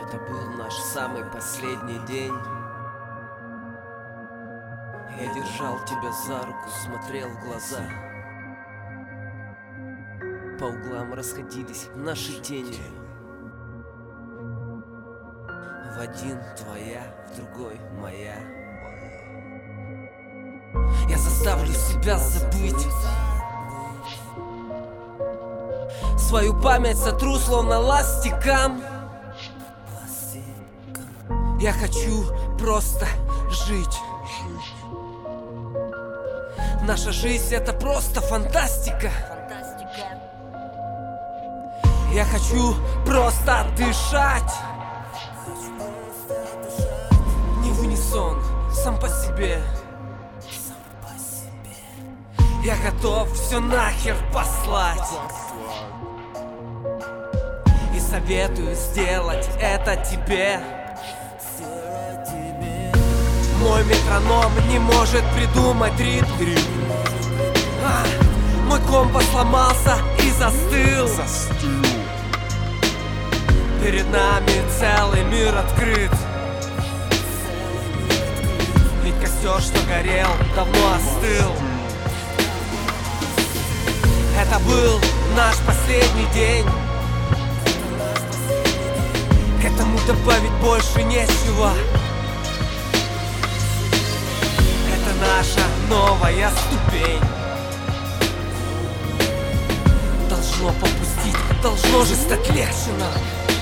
Это был наш самый последний день. Я держал тебя за руку, смотрел в глаза. По углам расходились наши тени. В один твоя, в другой моя. Я заставлю себя забыть. Свою память сотру словно ластиком. Я хочу просто жить. Наша жизнь — это просто фантастика. Я хочу просто дышать. Не в унисон, сам по себе. Я готов все нахер послать. И советую сделать это тебе. Мой метроном не может придумать ритм. Мой компас сломался и застыл. Перед нами целый мир открыт. Ведь костер, что горел, давно остыл. Это был наш последний день. К этому добавить больше нечего. Это наша новая ступень. Должно попустить, должно же стать легче нам.